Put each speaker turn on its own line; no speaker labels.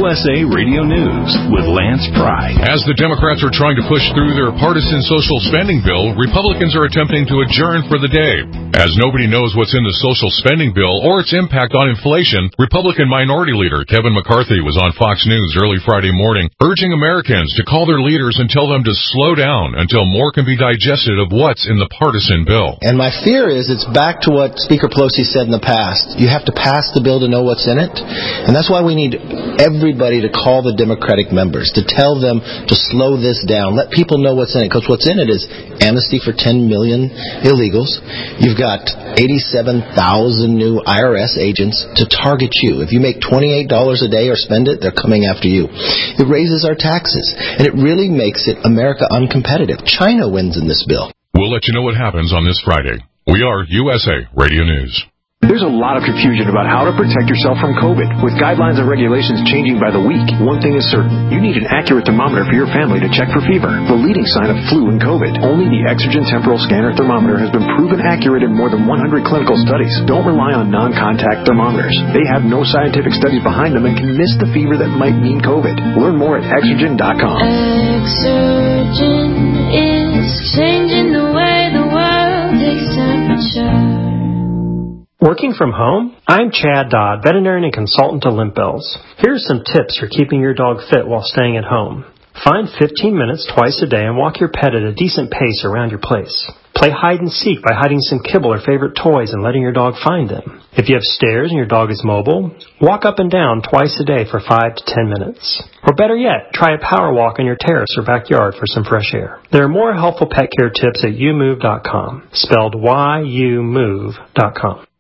USA Radio News with Lance Pry.
As the Democrats are trying to push through their partisan social spending bill, Republicans are attempting to adjourn for the day. As nobody knows what's in the social spending bill or its impact on inflation, Republican Minority Leader Kevin McCarthy was on Fox News early Friday morning, urging Americans to call their leaders and tell them to slow down until more can be digested of what's in the partisan bill.
And my fear is it's back to what Speaker Pelosi said in the past. You have to pass the bill to know what's in it. And that's why we need everybody to call the Democratic members, to tell them to slow this down. Let people know what's in it, because what's in it is amnesty for 10 million illegals. You've got 87,000 new IRS agents to target you. If you make $28 a day or spend it, they're coming after you. It raises our taxes, and it really makes it America uncompetitive. China wins in this bill.
We'll let you know what happens on this Friday. We are USA Radio News.
There's a lot of confusion about how to protect yourself from COVID. With guidelines and regulations changing by the week, one thing is certain. You need an accurate thermometer for your family to check for fever, the leading sign of flu and COVID. Only the Exergen Temporal Scanner Thermometer has been proven accurate in more than 100 clinical studies. Don't rely on non-contact thermometers. They have no scientific studies behind them and can miss the fever that might mean COVID. Learn more at Exergen.com.
Exergen is changing the way the world takes temperature.
Working from home? I'm Chad Dodd, veterinarian and consultant to Limp Bells. Here are some tips for keeping your dog fit while staying at home. Find 15 minutes twice a day and walk your pet at a decent pace around your place. Play hide and seek by hiding some kibble or favorite toys and letting your dog find them. If you have stairs and your dog is mobile, walk up and down twice a day for 5 to 10 minutes. Or better yet, try a power walk on your terrace or backyard for some fresh air. There are more helpful pet care tips at youmove.com, spelled YOUMOVE.com.